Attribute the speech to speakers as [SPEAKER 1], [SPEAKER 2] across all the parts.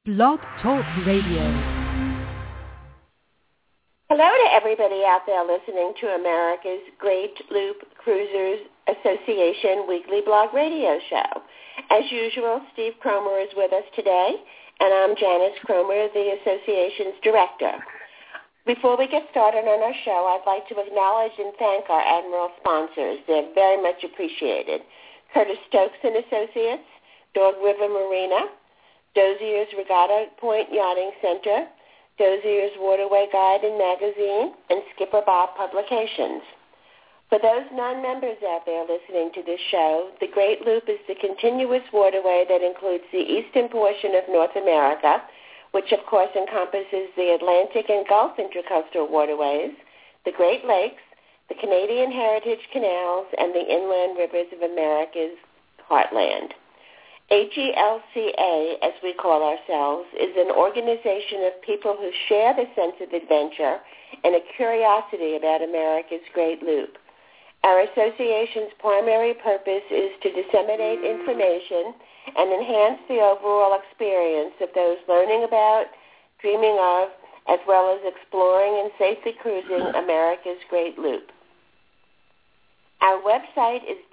[SPEAKER 1] Blog Talk Radio.
[SPEAKER 2] Hello to everybody out there listening to America's Great Loop Cruisers Association weekly blog radio show. As usual, Steve Cromer is with us today, and I'm Janice Cromer, the association's director. Before we get started on our show, I'd like to acknowledge and thank our Admiral sponsors. They're very much appreciated. Curtis Stokes and Associates, Dog River Marina, Dozier's Regatta Point Yachting Center, Dozier's Waterway Guide and Magazine, and Skipper Bob Publications. For those non-members out there listening to this show, the Great Loop is the continuous waterway that includes the eastern portion of North America, which of course encompasses the Atlantic and Gulf Intracoastal waterways, the Great Lakes, the Canadian Heritage Canals, and the inland rivers of America's heartland. AGLCA, as we call ourselves, is an organization of people who share the sense of adventure and a curiosity about America's Great Loop. Our association's primary purpose is to disseminate information and enhance the overall experience of those learning about, dreaming of, as well as exploring and safely cruising America's Great Loop. Our website is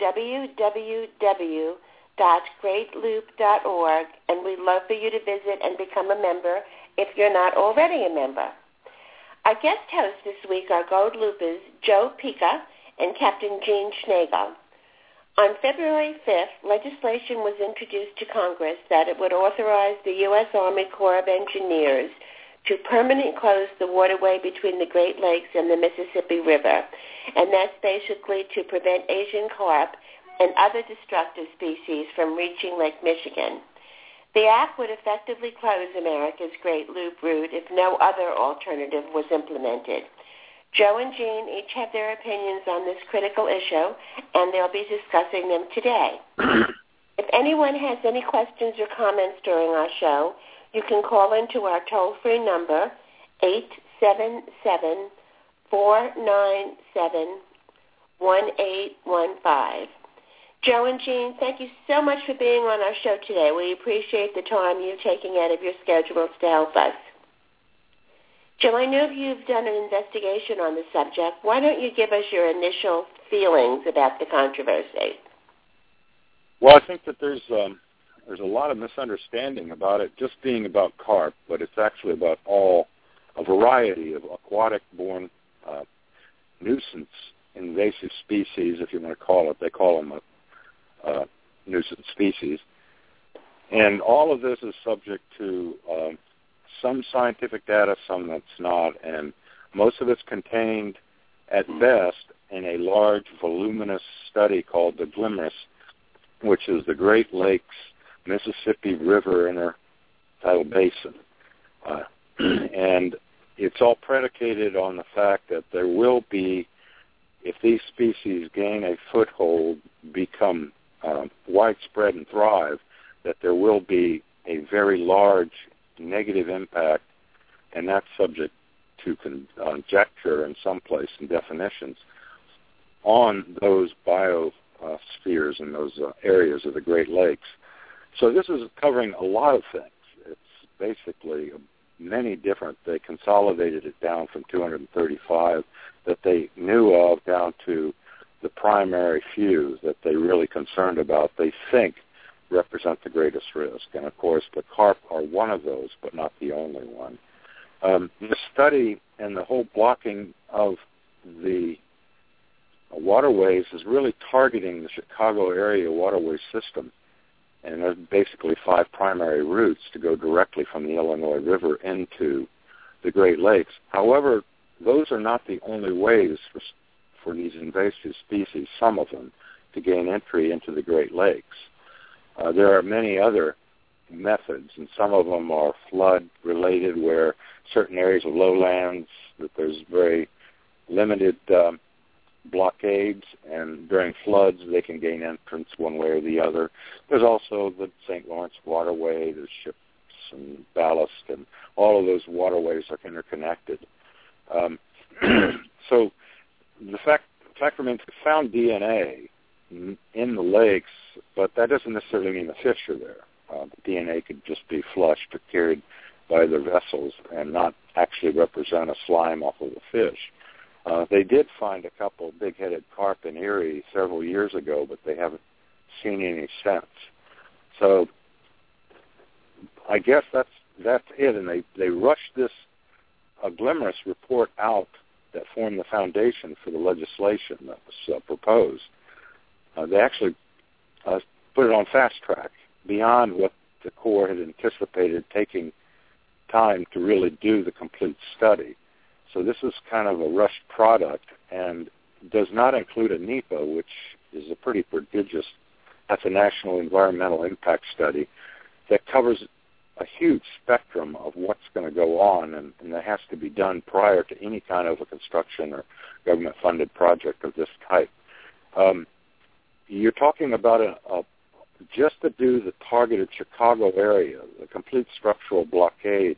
[SPEAKER 2] www.greatloop.org, and we'd love for you to visit and become a member if you're not already a member. Our guest hosts this week are Gold Loopers Joe Pica and Captain Gene Schnagle. On February 5th, legislation was introduced to Congress that it would authorize the U.S. Army Corps of Engineers to permanently close the waterway between the Great Lakes and the Mississippi River, and that's basically to prevent Asian carp and other destructive species from reaching Lake Michigan. The act would effectively close America's Great Loop route if no other alternative was implemented. Joe and Gene each have their opinions on this critical issue, and they'll be discussing them today. If anyone has any questions or comments during our show, you can call into our toll-free number, 877-497-1815. Joe and Gene, thank you so much for being on our show today. We appreciate the time you're taking out of your schedules to help us. Joe, I know you've done an investigation on the subject. Why don't you give us your initial feelings about the controversy?
[SPEAKER 3] Well, I think that there's a lot of misunderstanding about it just being about carp, but it's actually about a variety of aquatic-borne nuisance invasive species, if you want to call it. They call them a nuisance species. And all of this is subject to some scientific data, some that's not, and most of it's contained at best in a large, voluminous study called the GLMRS, which is the Great Lakes Mississippi River Intertidal Basin. And it's all predicated on the fact that there will be, if these species gain a foothold, become widespread and thrive, that there will be a very large negative impact, and that's subject to conjecture in some place and definitions on those biospheres and those areas of the Great Lakes. So this is covering a lot of things. It's basically many different. They consolidated it down from 235 that they knew of down to the primary few that they're really concerned about, they think represent the greatest risk. And, of course, the carp are one of those, but not the only one. The study and the whole blocking of the waterways is really targeting the Chicago area waterway system. And there's basically 5 primary routes to go directly from the Illinois River into the Great Lakes. However, those are not the only ways for these invasive species, some of them, to gain entry into the Great Lakes. There are many other methods, and some of them are flood-related, where certain areas of lowlands, that there's very limited blockades, and during floods they can gain entrance one way or the other. There's also the St. Lawrence waterway, there's ships and ballast, and all of those waterways are interconnected. So the fact remains we found DNA in the lakes, but that doesn't necessarily mean the fish are there. The DNA could just be flushed or carried by other vessels and not actually represent a slime off of the fish. They did find a couple of big-headed carp in Erie several years ago, but they haven't seen any since. So I guess that's it, and they rushed this Glimmerous report out that formed the foundation for the legislation that was proposed. They actually put it on fast track beyond what the Corps had anticipated, taking time to really do the complete study. So this is kind of a rushed product and does not include a NEPA, which is a pretty prodigious, that's a National Environmental Impact Study that covers a huge spectrum of what's going to go on, and that has to be done prior to any kind of a construction or government-funded project of this type. You're talking about just to do the targeted Chicago area, the complete structural blockade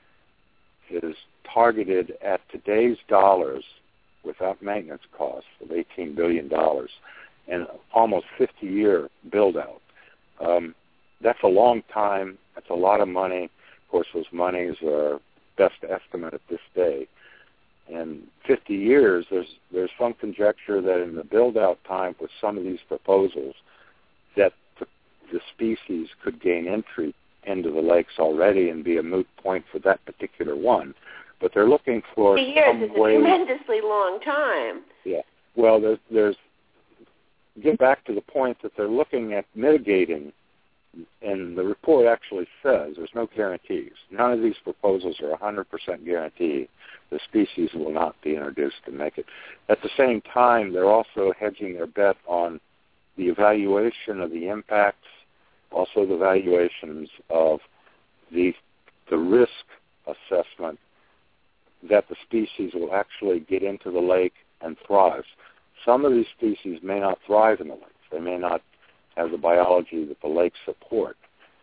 [SPEAKER 3] is targeted at today's dollars without maintenance costs of $18 billion and almost 50-year build-out. That's a long time. That's a lot of money. Of course, those monies are best estimate at this day. In 50 years, there's some conjecture that in the build-out time with some of these proposals that the species could gain entry into the lakes already and be a moot point for that particular one. But they're looking for
[SPEAKER 2] 50 years
[SPEAKER 3] some
[SPEAKER 2] is
[SPEAKER 3] way.
[SPEAKER 2] A tremendously long time.
[SPEAKER 3] Yeah. Well, there's get back to the point that they're looking at mitigating, and the report actually says there's no guarantees. None of these proposals are 100% guarantee the species will not be introduced to make it. At the same time, they're also hedging their bet on the evaluation of the impacts, also the evaluations of the risk assessment that the species will actually get into the lake and thrive. Some of these species may not thrive in the lakes. They may not have the biology that the lakes support.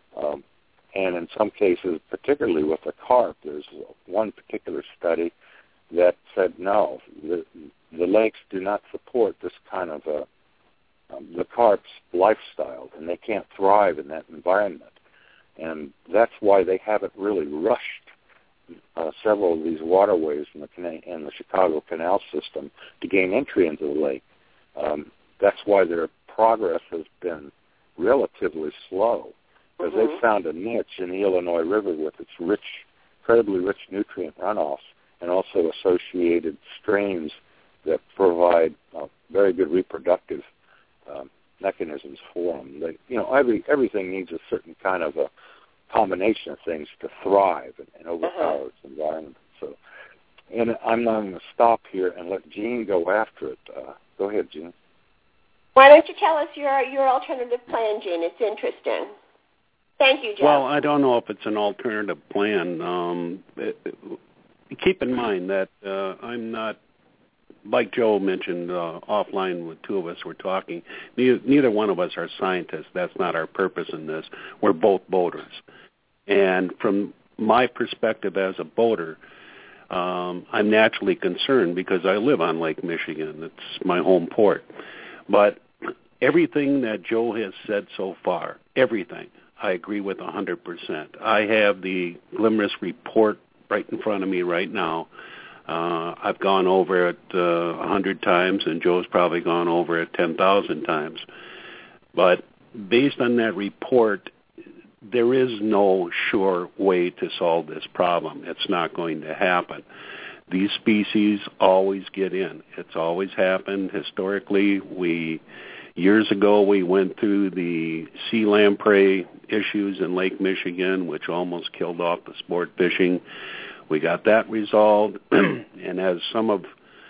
[SPEAKER 3] And in some cases, particularly with the carp, there's one particular study that said, no, the lakes do not support this kind of the carp's lifestyle, and they can't thrive in that environment. And that's why they haven't really rushed several of these waterways in the Chicago Canal system to gain entry into the lake. That's why their progress has been relatively slow, because they've found a niche in the Illinois River with its incredibly rich nutrient runoffs and also associated streams that provide very good reproductive mechanisms for them. Everything needs a certain kind of a combination of things to thrive and overpower its environment. So, and I'm not going to stop here and let Jean go after it. Go ahead, Jean.
[SPEAKER 2] Why don't you tell us your alternative plan, Jean? It's interesting. Thank you, Joe.
[SPEAKER 4] Well, I don't know if it's an alternative plan. Keep in mind that I'm not, like Joe mentioned offline with two of us were talking, neither one of us are scientists. That's not our purpose in this. We're both boaters. And from my perspective as a boater, I'm naturally concerned because I live on Lake Michigan. It's my home port. But everything that Joe has said so far, everything, I agree with 100%. I have the Glimmerous report right in front of me right now. I've gone over it 100 times, and Joe's probably gone over it 10,000 times. But based on that report, there is no sure way to solve this problem. It's not going to happen. These species always get in. It's always happened. Historically, years ago, we went through the sea lamprey issues in Lake Michigan, which almost killed off the sport fishing. We got that resolved, and as some of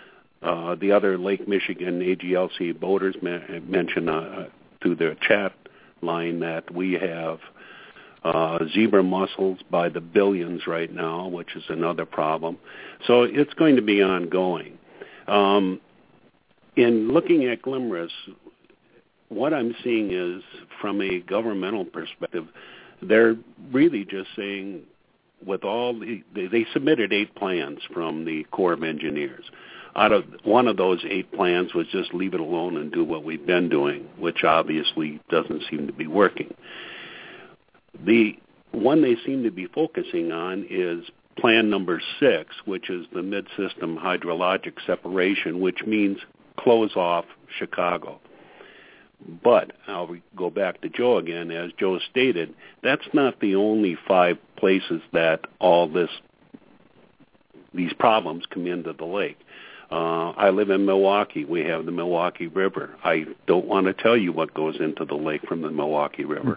[SPEAKER 4] the other Lake Michigan AGLC boaters mentioned through their chat line, that we have zebra mussels by the billions right now, which is another problem. So it's going to be ongoing. In looking at Glimmerous, what I'm seeing is, from a governmental perspective, they're really just saying, they submitted 8 plans from the Corps of Engineers. One of those 8 plans was just leave it alone and do what we've been doing, which obviously doesn't seem to be working. The one they seem to be focusing on is Plan number 6, which is the mid-system hydrologic separation, which means close off Chicago. But I'll go back to Joe again. As Joe stated, that's not the only 5 places that all these problems come into the lake. I live in Milwaukee. We have the Milwaukee River. I don't want to tell you what goes into the lake from the Milwaukee River.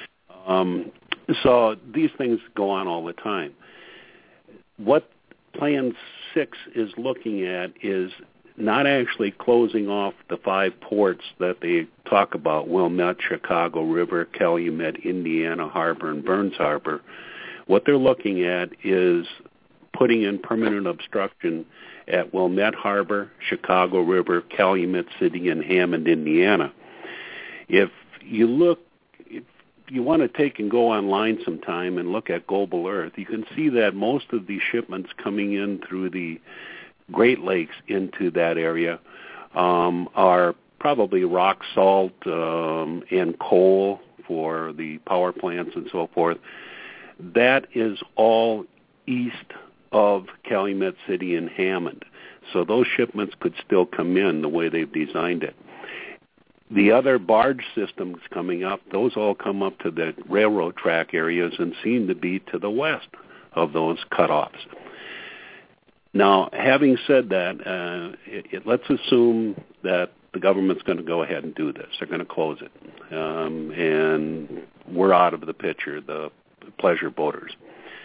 [SPEAKER 4] So these things go on all the time. What Plan 6 is looking at is not actually closing off the 5 ports that they talk about, Wilmette, Chicago River, Calumet, Indiana Harbor, and Burns Harbor. What they're looking at is putting in permanent obstruction at Wilmette Harbor, Chicago River, Calumet City, and Hammond, Indiana. If you want to take and go online sometime and look at Global Earth, you can see that most of these shipments coming in through the Great Lakes into that area are probably rock salt and coal for the power plants and so forth. That is all east of Calumet City and Hammond. So those shipments could still come in the way they've designed it. The other barge systems coming up, those all come up to the railroad track areas and seem to be to the west of those cutoffs. Now, having said that, let's assume that the government's going to go ahead and do this. They're going to close it. And we're out of the picture, the pleasure boaters.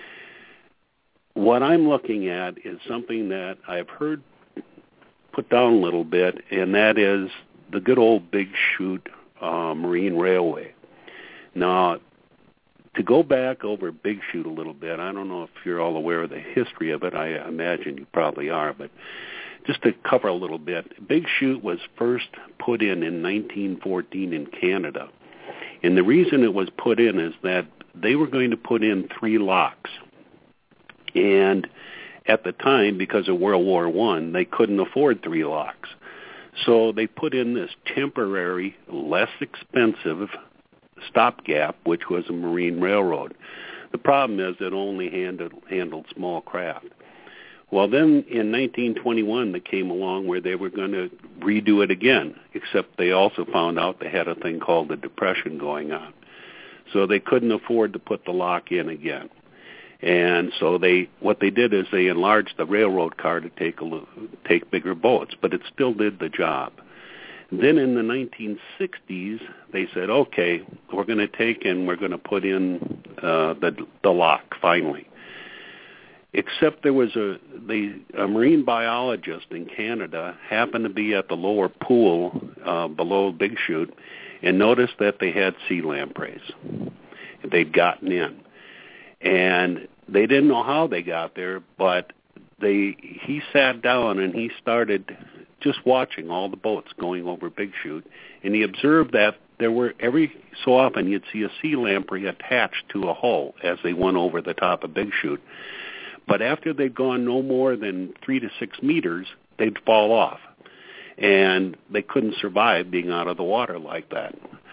[SPEAKER 4] What I'm looking at is something that I've heard put down a little bit, and that is the good old Big Chute Marine Railway. Now, to go back over Big Chute a little bit, I don't know if you're all aware of the history of it. I imagine you probably are, but just to cover a little bit, Big Chute was first put in 1914 in Canada. And the reason it was put in is that they were going to put in 3 locks. And at the time, because of World War I, they couldn't afford 3 locks. So they put in this temporary, less expensive stopgap, which was a marine railroad. The problem is it only handled small craft. Well, then in 1921, they came along where they were going to redo it again, except they also found out they had a thing called the Depression going on. So they couldn't afford to put the lock in again. And so what they did is they enlarged the railroad car to take bigger boats, but it still did the job. Then in the 1960s, they said, okay, we're going to take and we're going to put in the lock finally. Except there was a marine biologist in Canada happened to be at the lower pool below Big Chute and noticed that they had sea lampreys. They'd gotten in. And they didn't know how they got there, but he sat down and he started just watching all the boats going over Big Chute, and he observed that there were every so often you'd see a sea lamprey attached to a hull as they went over the top of Big Chute. But after they'd gone no more than 3 to 6 meters, they'd fall off, and they couldn't survive being out of the water like that.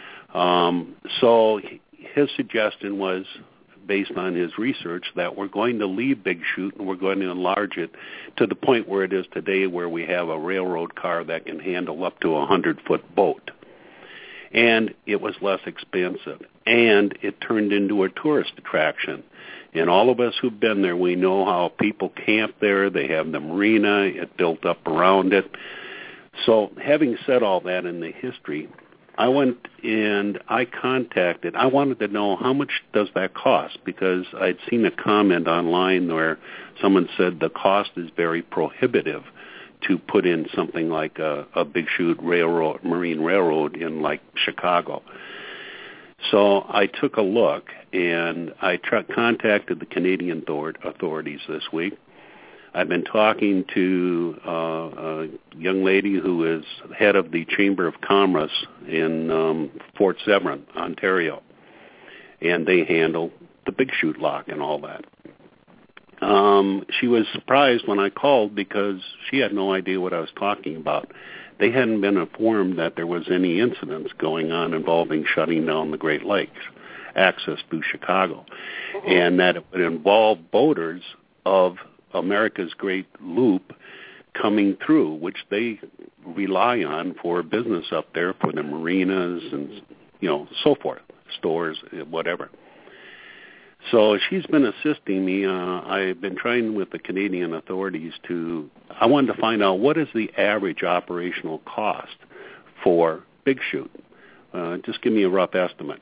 [SPEAKER 4] So his suggestion was, based on his research, that we're going to leave Big Chute and we're going to enlarge it to the point where it is today, where we have a railroad car that can handle up to a 100-foot boat. And it was less expensive. And it turned into a tourist attraction. And all of us who've been there, we know how people camp there. They have the marina. It built up around it. So having said all that in the history, I went and I wanted to know how much does that cost, because I'd seen a comment online where someone said the cost is very prohibitive to put in something like a Big Chute railroad, marine railroad in like Chicago. So I took a look and I contacted the Canadian authorities this week. I've been talking to a young lady who is head of the Chamber of Commerce in Fort Severn, Ontario, and they handle the Big Chute lock and all that. She was surprised when I called because she had no idea what I was talking about. They hadn't been informed that there was any incidents going on involving shutting down the Great Lakes. access through Chicago, and that it would involve boaters of America's Great Loop coming through, which they rely on for business up there, for the marinas and, so forth, stores, whatever. So she's been assisting me. I've been trying with the Canadian authorities I wanted to find out what is the average operational cost for Big Chute. Just give me a rough estimate.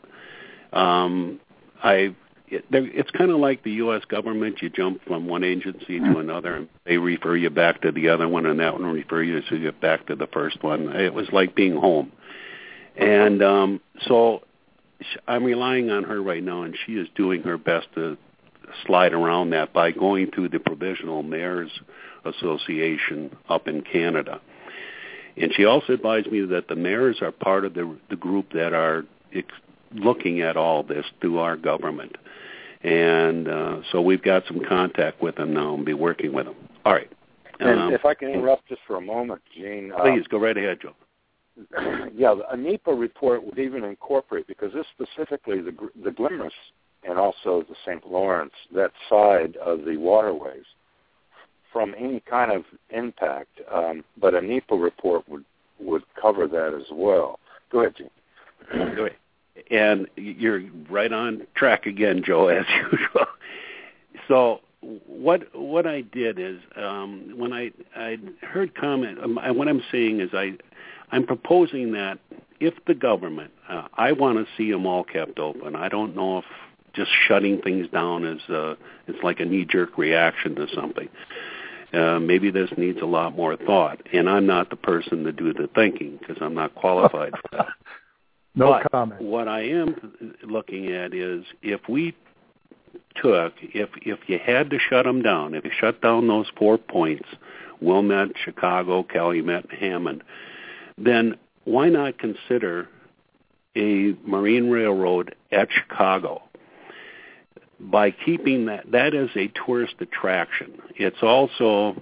[SPEAKER 4] It's kind of like the U.S. government. You jump from one agency to another, and they refer you back to the other one, and that one refer you so you get back to the first one. It was like being home. And so I'm relying on her right now, and she is doing her best to slide around that by going through the Provincial Mayors Association up in Canada. And she also advised me that the mayors are part of the group that are looking at all this through our government. And so we've got some contact with them now and be working with them. All right.
[SPEAKER 3] And if I can interrupt just for a moment, Gene.
[SPEAKER 4] Please, go right ahead, Joe.
[SPEAKER 3] Yeah, a NEPA report would even incorporate, because this specifically, the Glimmer's and also the St. Lawrence, that side of the waterways, from any kind of impact. But a NEPA report would cover that as well. Go ahead, Gene.
[SPEAKER 4] Go ahead. And you're right on track again, Joe, as usual. So what I did is when I heard comment, what I'm saying is I'm proposing that if the government, I want to see them all kept open. I don't know if just shutting things down is it's like a knee-jerk reaction to something. Maybe this needs a lot more thought, and I'm not the person to do the thinking because I'm not qualified for that.
[SPEAKER 5] No comment.
[SPEAKER 4] What I am looking at is if you had to shut them down, if you shut down those 4 points, Wilmette, Chicago, Calumet, and Hammond, then why not consider a marine railroad at Chicago? By keeping that is a tourist attraction. It's also,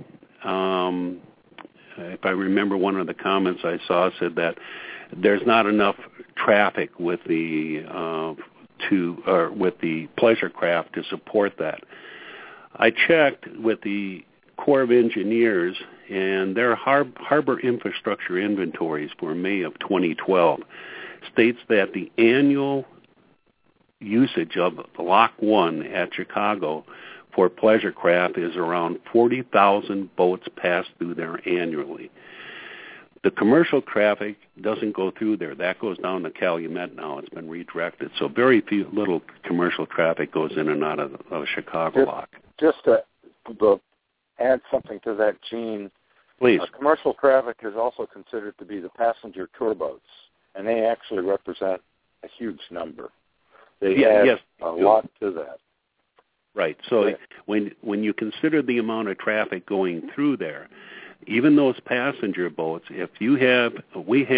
[SPEAKER 4] if I remember one of the comments I saw said that there's not enough traffic with the pleasure craft to support that. I checked with the Corps of Engineers, and their harbor infrastructure inventories for May of 2012 states that the annual usage of Lock 1 at Chicago for pleasure craft is around 40,000 boats pass through there annually. The commercial traffic doesn't go through there. That goes down to Calumet now. It's been redirected. So very little commercial traffic goes in and out of Chicago Lock.
[SPEAKER 3] Just to add something to that, Gene.
[SPEAKER 4] Please.
[SPEAKER 3] Commercial traffic is also considered to be the passenger tour boats, and they actually represent a huge number. They add a lot to that.
[SPEAKER 4] Right. So when you consider the amount of traffic going through there, even those passenger boats, we've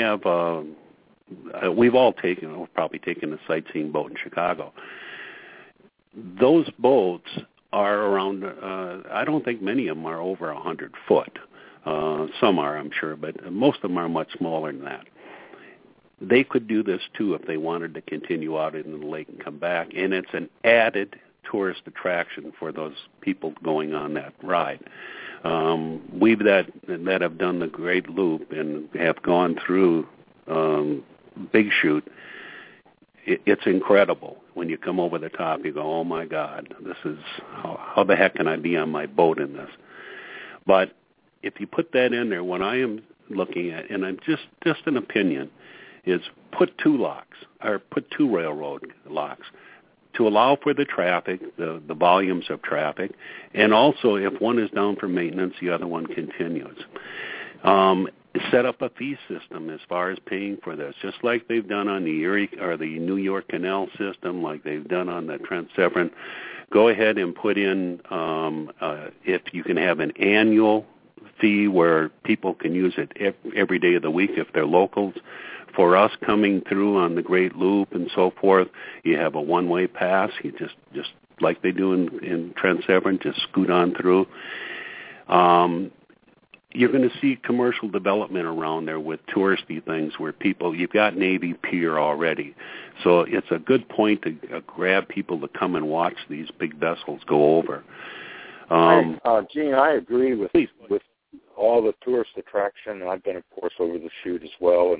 [SPEAKER 4] probably taken a sightseeing boat in Chicago. Those boats are around, I don't think many of them are over 100 foot. Some are, I'm sure, but most of them are much smaller than that. They could do this, too, if they wanted to continue out into the lake and come back, and it's an added tourist attraction for those people going on that ride. We that have done the Great Loop and have gone through Big Chute, it's incredible. When you come over the top, you go, oh, my God, this is, how the heck can I be on my boat in this? But if you put that in there, what I am looking at, and I'm just an opinion, is put two railroad locks to allow for the traffic, the volumes of traffic, and also if one is down for maintenance, the other one continues. Set up a fee system as far as paying for this, just like they've done on the Erie or the New York Canal system, like they've done on the Trent Severn. Go ahead and put in, if you can have an annual fee where people can use it every day of the week if they're locals. For us coming through on the Great Loop and so forth, you have a one-way pass. You just like they do in Trent Severn, just scoot on through. you're going to see commercial development around there with touristy things where you've got Navy Pier already. So it's a good point to grab people to come and watch these big vessels go over.
[SPEAKER 3] Gene, I agree with all the tourist attraction. I've been, of course, over the chute as well.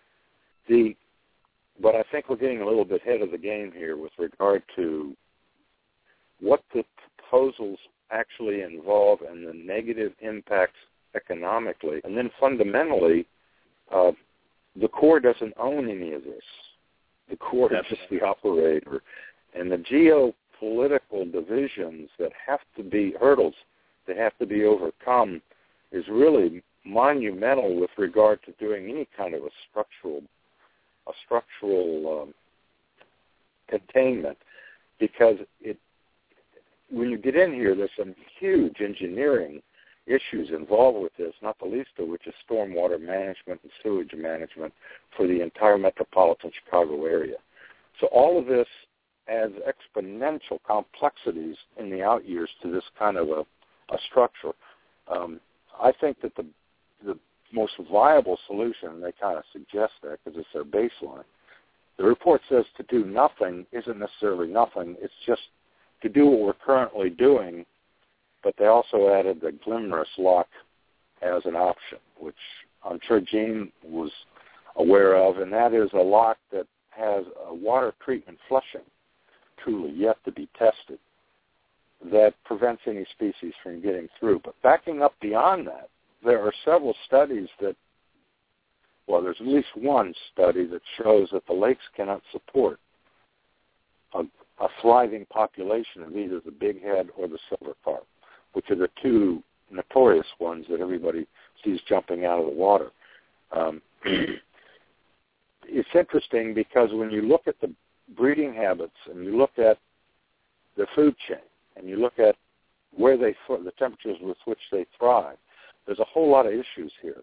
[SPEAKER 3] But I think we're getting a little bit ahead of the game here with regard to what the proposals actually involve and the negative impacts economically. And then fundamentally, the Corps doesn't own any of this. The Corps is just the operator. And the geopolitical divisions that have to be hurdles that have to be overcome is really monumental with regard to doing any kind of a structural containment, because when you get in here, there's some huge engineering issues involved with this, not the least of which is stormwater management and sewage management for the entire metropolitan Chicago area. So all of this adds exponential complexities in the out years to this kind of a structure. I think that the most viable solution, and they kind of suggest that because it's their baseline, the report says to do nothing isn't necessarily nothing. It's just to do what we're currently doing, but they also added the Glimmerous lock as an option, which I'm sure Gene was aware of, and that is a lock that has a water treatment flushing, truly yet to be tested, that prevents any species from getting through. But backing up beyond that, there are several studies there's at least one study that shows that the lakes cannot support a thriving population of either the bighead or the silver carp, which are the two notorious ones that everybody sees jumping out of the water. It's interesting because when you look at the breeding habits and you look at the food chain and you look at where the temperatures with which they thrive, there's a whole lot of issues here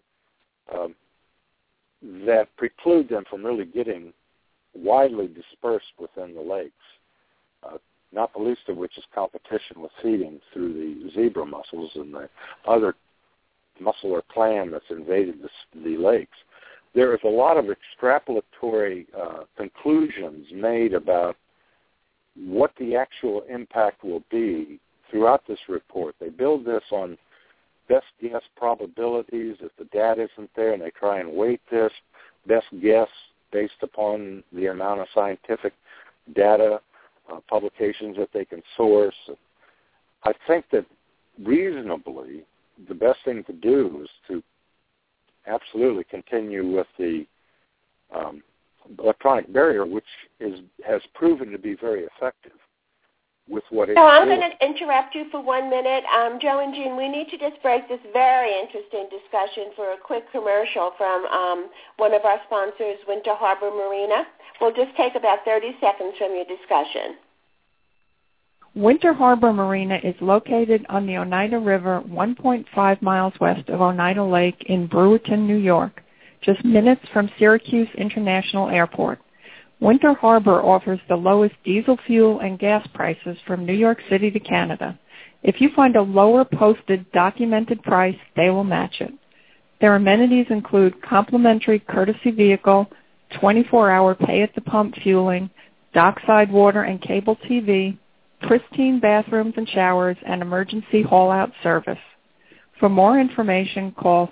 [SPEAKER 3] that preclude them from really getting widely dispersed within the lakes, not the least of which is competition with feeding through the zebra mussels and the other mussel or clam that's invaded the lakes. There is a lot of extrapolatory conclusions made about what the actual impact will be throughout this report. They build this on best guess probabilities. If the data isn't there and they try and weight this, best guess based upon the amount of scientific data, publications that they can source. I think that reasonably the best thing to do is to absolutely continue with the electronic barrier, which has proven to be very effective with what it's
[SPEAKER 2] So I'm going to interrupt you for 1 minute. Joe and Jean, we need to just break this very interesting discussion for a quick commercial from one of our sponsors, Winter Harbor Marina. We'll just take about 30 seconds from your discussion.
[SPEAKER 1] Winter Harbor Marina is located on the Oneida River 1.5 miles west of Oneida Lake in Brewerton, New York, just minutes from Syracuse International Airport. Winter Harbor offers the lowest diesel fuel and gas prices from New York City to Canada. If you find a lower posted documented price, they will match it. Their amenities include complimentary courtesy vehicle, 24-hour pay-at-the-pump fueling, dockside water and cable TV, pristine bathrooms and showers, and emergency haul-out service. For more information, call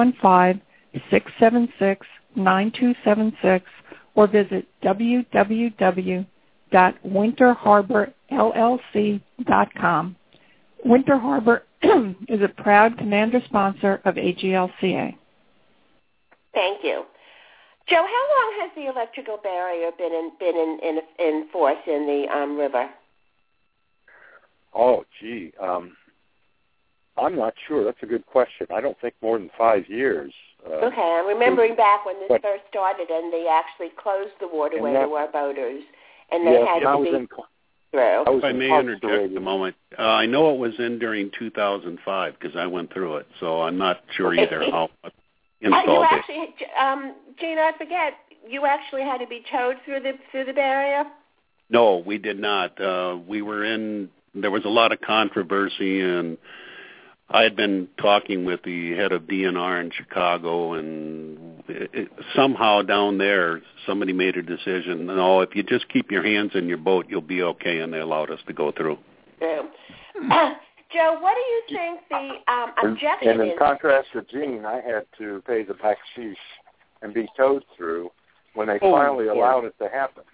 [SPEAKER 1] 315-676-9276 or visit www.winterharborllc.com. Winter Harbor is a proud commander sponsor of AGLCA.
[SPEAKER 2] Thank you. Joe, how long has the electrical barrier been in force in the river?
[SPEAKER 3] Oh, gee. I'm not sure. That's a good question. I don't think more than 5 years.
[SPEAKER 2] Okay, I'm remembering back when this first started and they actually closed the waterway to our boaters, and they had to be through.
[SPEAKER 4] If I may interject a moment, I know it was in during 2005 because I went through it, so I'm not sure either how installed it.
[SPEAKER 2] Gina, I forget, you actually had to be towed through the barrier?
[SPEAKER 4] No, we did not. We were in. There was a lot of controversy, and I had been talking with the head of DNR in Chicago, and somehow down there somebody made a decision, no, if you just keep your hands in your boat, you'll be okay, and they allowed us to go through.
[SPEAKER 2] Yeah. Joe, what do you think the objection is?
[SPEAKER 3] And in contrast to Gene, I had to pay the backsheesh and be towed through when they finally allowed it to happen.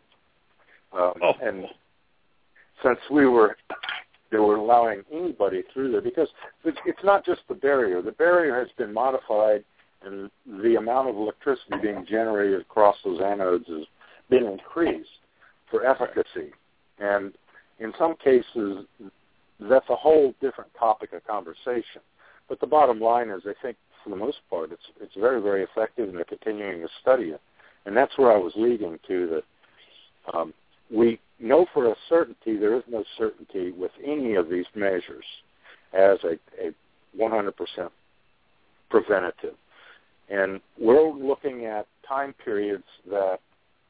[SPEAKER 3] And since they were allowing anybody through there, because it's not just the barrier. The barrier has been modified, and the amount of electricity being generated across those anodes has been increased for efficacy. And in some cases, that's a whole different topic of conversation. But the bottom line is, I think, for the most part, it's very, very effective, and they're continuing to study it. And that's where I was leading to, that we know for a certainty there is no certainty with any of these measures as a 100% preventative. And we're looking at time periods that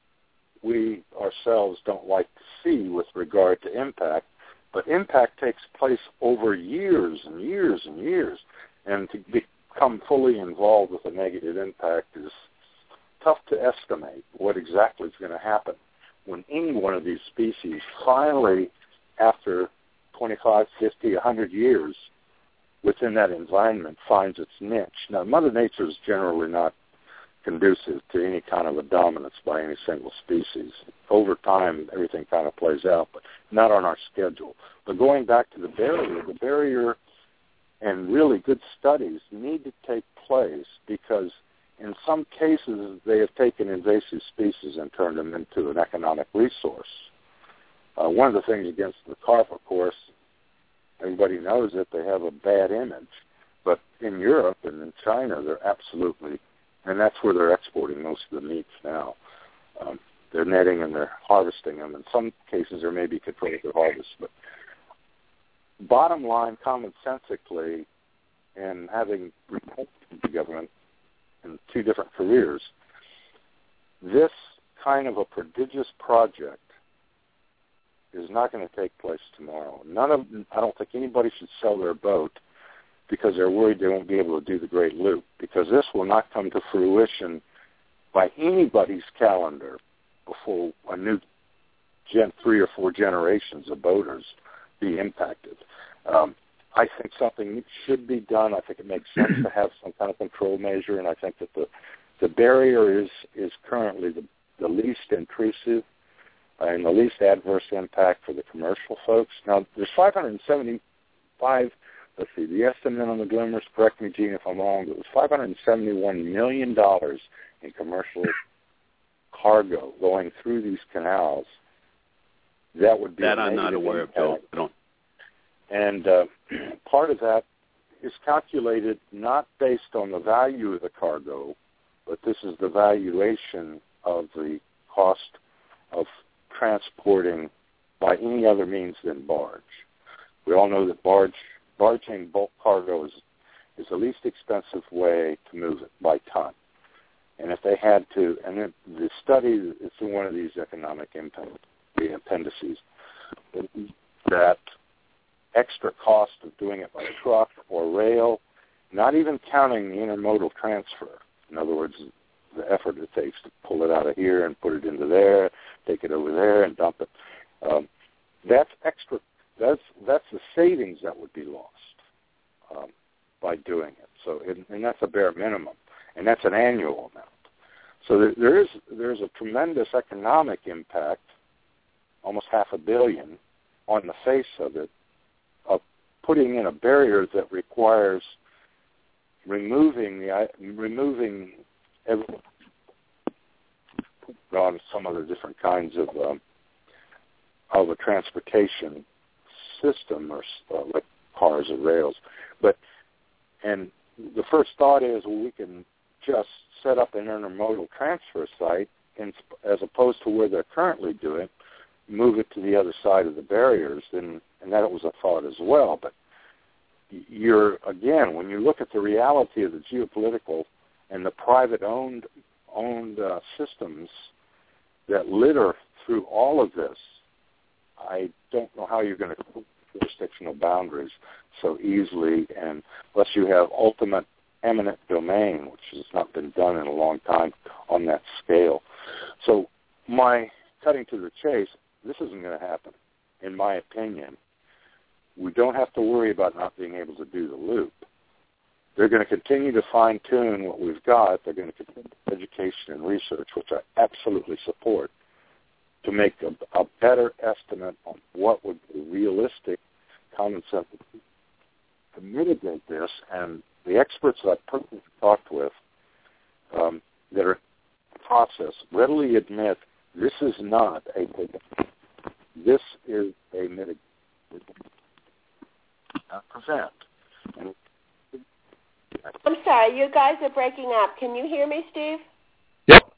[SPEAKER 3] we ourselves don't like to see with regard to impact, but impact takes place over years and years and years, and to become fully involved with a negative impact is tough to estimate what exactly is going to happen when any one of these species finally, after 25, 50, 100 years within that environment, finds its niche. Now, Mother Nature is generally not conducive to any kind of a dominance by any single species. Over time, everything kind of plays out, but not on our schedule. But going back to the barrier and really good studies need to take place, because in some cases they have taken invasive species and turned them into an economic resource. One of the things against the carp, of course, everybody knows that they have a bad image, but in Europe and in China, they're absolutely, and that's where they're exporting most of the meats now. They're netting and they're harvesting them. In some cases, there may be controlled harvest. But bottom line, commonsensically, and having reported to the government in 2 different careers, this kind of a prodigious project is not going to take place tomorrow. I don't think anybody should sell their boat because they're worried they won't be able to do the Great Loop, because this will not come to fruition by anybody's calendar before a new 3 or 4 generations of boaters be impacted. I think something should be done. I think it makes sense to have some kind of control measure, and I think that the barrier is currently the least intrusive and the least adverse impact for the commercial folks. Now, there's 575, let's see, the estimate on the Glimmers, correct me, Gene, if I'm wrong, but it was $571 million in commercial cargo going through these canals. That would be
[SPEAKER 4] that I'm not aware of, Bill.
[SPEAKER 3] And part of that is calculated not based on the value of the cargo, but this is the valuation of the cost of transporting by any other means than barge. We all know that barging bulk cargo is the least expensive way to move it by ton. And if they had to, and the study, it's in one of these economic impact, the appendices, that extra cost of doing it by truck or rail, not even counting the intermodal transfer. In other words, the effort it takes to pull it out of here and put it into there, take it over there and dump it. That's extra. That's the savings that would be lost by doing it. So, and that's a bare minimum, and that's an annual amount. So there's a tremendous economic impact, almost $500 million, on the face of it, of putting in a barrier that requires removing on some other different kinds of a transportation system, or like cars or rails. And the first thought is, well, we can just set up an intermodal transfer site, as opposed to where they're currently doing, move it to the other side of the barriers, and that was a thought as well. But when you look at the reality of the geopolitical and the private-owned systems that litter through all of this, I don't know how you're going to jurisdictional boundaries so easily, and unless you have ultimate eminent domain, which has not been done in a long time on that scale. So my cutting to the chase, this isn't going to happen, in my opinion. We don't have to worry about not being able to do the loop. They're going to continue to fine-tune what we've got. They're going to continue education and research, which I absolutely support, to make a better estimate on what would be realistic common sense to mitigate this. And the experts that I've personally talked with that are in the process readily admit this is not a mitigation. This is a mitigation. Not prevent. And
[SPEAKER 2] I'm sorry, you guys are breaking up. Can you hear me, Steve?
[SPEAKER 5] Yep.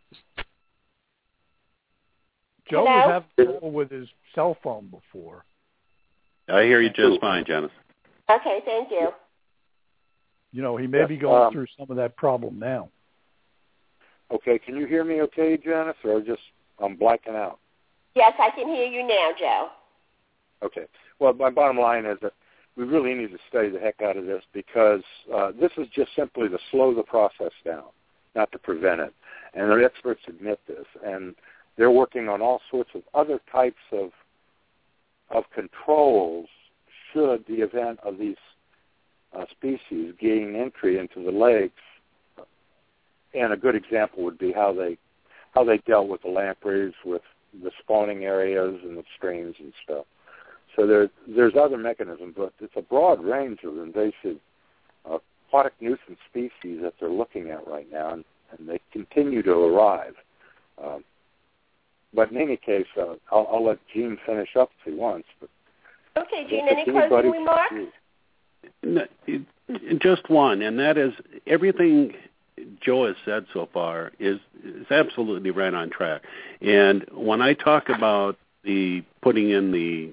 [SPEAKER 5] Joe
[SPEAKER 2] Hello?
[SPEAKER 5] was having trouble with his cell phone before.
[SPEAKER 4] I hear you just fine, Janice.
[SPEAKER 2] Okay, thank you.
[SPEAKER 5] You know, he may be going through some of that problem now.
[SPEAKER 3] Okay, can you hear me okay, Janice, or just I'm blacking out?
[SPEAKER 2] Yes, I can hear you now, Joe.
[SPEAKER 3] Okay. Well, my bottom line is that we really need to study the heck out of this because this is just simply to slow the process down, not to prevent it. And the experts admit this. And they're working on all sorts of other types of controls should the event of these species gain entry into the lakes. And a good example would be how they dealt with the lampreys, with the spawning areas and the streams and stuff. So there's other mechanisms, but it's a broad range of invasive aquatic nuisance species that they're looking at right now, and they continue to arrive. But in any case, I'll let Gene finish up if he wants. But
[SPEAKER 2] okay, Gene, any closing remarks?
[SPEAKER 4] No, just one, and that is everything Joe has said so far is absolutely right on track. And when I talk about the putting in the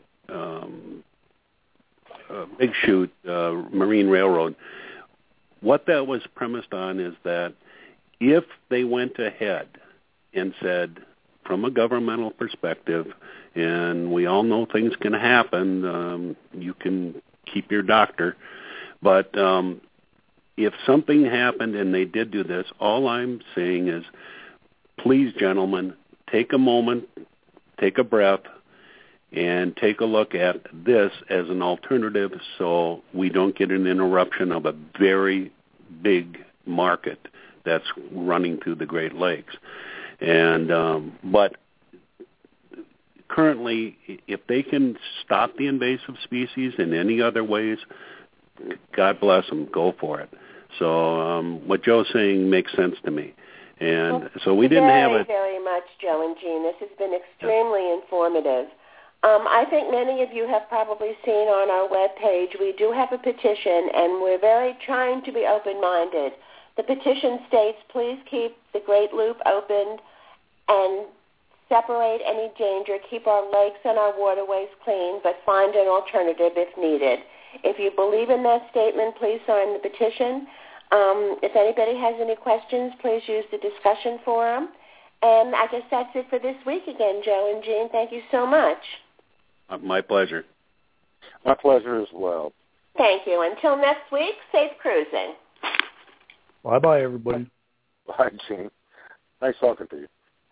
[SPEAKER 4] Big Chute Marine Railroad, what that was premised on is that if they went ahead and said, from a governmental perspective, and we all know things can happen, you can keep your doctor, but if something happened and they did do this, all I'm saying is, please, gentlemen, take a moment, take a breath, and take a look at this as an alternative so we don't get an interruption of a very big market that's running through the Great Lakes. And but currently, if they can stop the invasive species in any other ways, God bless them, go for it. So what Joe's saying makes sense to me. And so we didn't have it.
[SPEAKER 2] Very much, Joe and Gene. This has been extremely informative. I think many of you have probably seen on our webpage, we do have a petition, and we're very trying to be open-minded. The petition states, please keep the Great Loop open and separate any danger, keep our lakes and our waterways clean, but find an alternative if needed. If you believe in that statement, please sign the petition. If anybody has any questions, please use the discussion forum. And I guess that's it for this week again, Joe and Gene. Thank you so much.
[SPEAKER 4] My pleasure.
[SPEAKER 3] My pleasure as well.
[SPEAKER 2] Thank you. Until next week, safe cruising.
[SPEAKER 5] Bye-bye, everybody.
[SPEAKER 3] Bye, Gene. Nice talking to you.